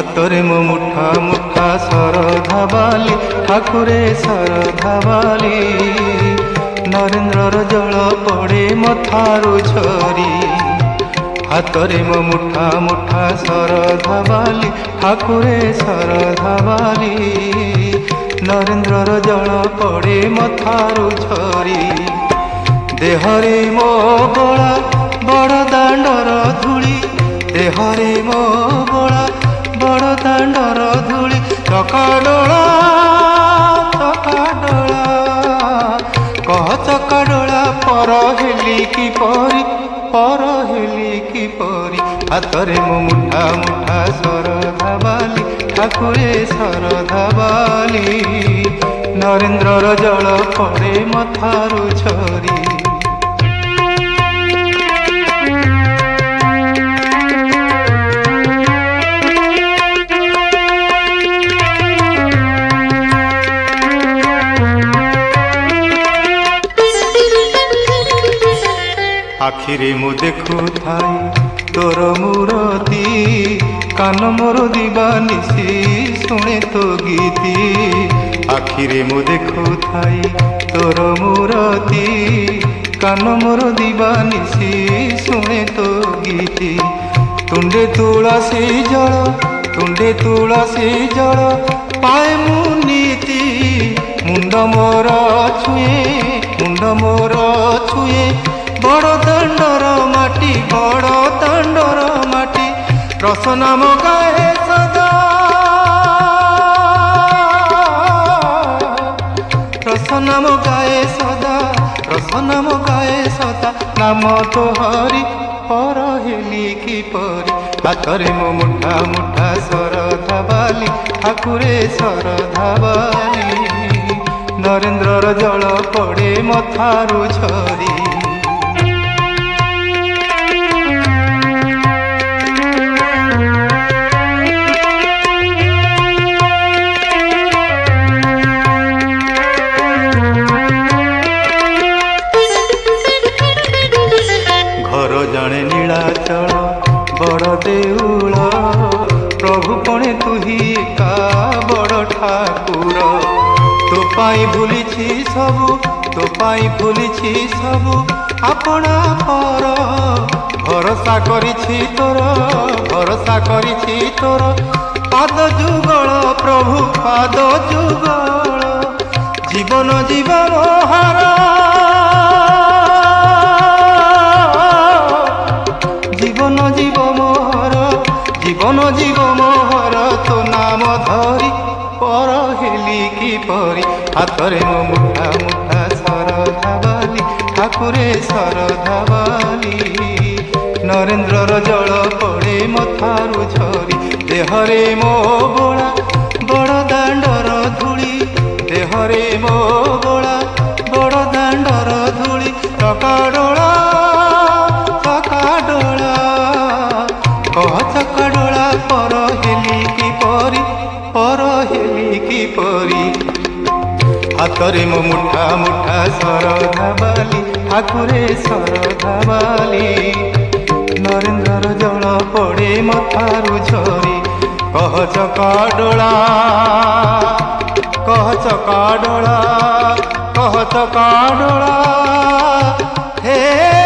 ହାତରେ ମୋ ମୁଠା ମୁଠା ଶରଧା ବାଲି ଠାକୁରେ ଶରଧା ବାଲି ନରେନ୍ଦ୍ରର ଜଳ ପଡ଼େ ମଥାରୁ ଝରି ହାତରେ ମୋ ମୁଠା ମୁଠା ଶରଧା ବାଲି ଠାକୁରେ ଶରଧା ବାଲି ନରେନ୍ଦ୍ରର ଜଳ ପଡ଼େ ମଥାରୁ ଝରି ଦେହରେ ମୋ ବଳା ବଡ଼ ଦାଣ୍ଡର ଧୂଳି ଦେହରେ ମୋ ବଳା ବଡ଼ ଦାଣ୍ଡର ଧୂଳି ଚକାଡୋଳା ଚକାଡୋଳା କହ ଚକାଡୋଳା ପର ହେଲି କିପରି ହାତରେ ମୋ ମୁଠା ମୁଠା ଶରଧା ବାଲି ଠାକୁରେ ଶରଧା ବାଲି ନରେନ୍ଦ୍ରର ଜଳ ପଡ଼େ ମଥାରୁ ଝରି आखिरे मु देखु थाई तोर मूरती कान मोर दीवानिसी शुणे तो गीती आखिरे मु देखु थाई तोर मूरती कान मोर दीवानिसी शुणे तो गीती तुंडे तुळसी जल पाए मु नीति मुंड मोर छुए बड़ दांडर माटी रस नाम गाए सदा रस नाम गाए सदा नाम तो हरि पर हेली किपरि हाथरे मो मुठा मुठा शरधा बाली ठाकुरे शरधा बाली नरेन्द्रर जल पड़े मथारू झरी जाने नीलाचल बड़ देउल प्रभु पणे तुही का बड़ ठाकुर तो पाई भूलिछि सबु आपना पर भरोसा करिछि तोर पाद जुगल प्रभु पाद जुगल जीवन जीवन हारा जीवन जीव मोहर तो नाम धरी पर हेली किपरि हाथरे मो मुठा मुठा शरधा बाली ठाकुरे शरधा बाली नरेन्द्रर जल पड़े मथारू झरी देहरे मो बोला बड़ दांडर धूली देहरे मो बोला बड़ दांडर धूली चकाडोला चकाडोला कह चकाडोला पर हेली किपरि हाथरे मो मुठा मुठा शरधा बाली ठाकुरे शरधा बाली नरेन्द्रर जल पड़े मथारू झरी कह चकाडोला कह चकाडोला कह चकाडोला हे